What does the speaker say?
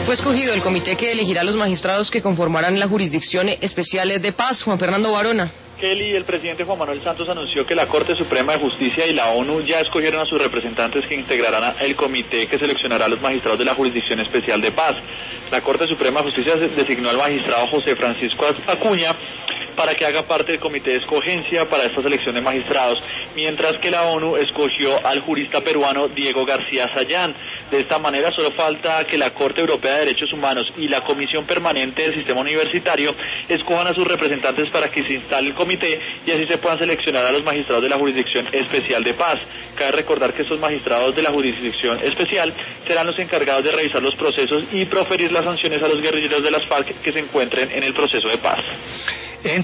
Fue escogido el comité que elegirá a los magistrados que conformarán la Jurisdicción Especial de Paz. Juan Fernando Barona. Kelly, el presidente Juan Manuel Santos anunció que la Corte Suprema de Justicia y la ONU ya escogieron a sus representantes que integrarán el comité que seleccionará a los magistrados de la Jurisdicción Especial de Paz. La Corte Suprema de Justicia designó al magistrado José Francisco Acuña para que haga parte del comité de escogencia para esta selección de magistrados, mientras que la ONU escogió al jurista peruano Diego García Sayán. De esta manera solo falta que la Corte Europea de Derechos Humanos y la Comisión Permanente del Sistema Universitario escojan a sus representantes para que se instale el comité y así se puedan seleccionar a los magistrados de la Jurisdicción Especial de Paz. Cabe recordar que estos magistrados de la Jurisdicción Especial serán los encargados de revisar los procesos y proferir las sanciones a los guerrilleros de las FARC que se encuentren en el proceso de paz.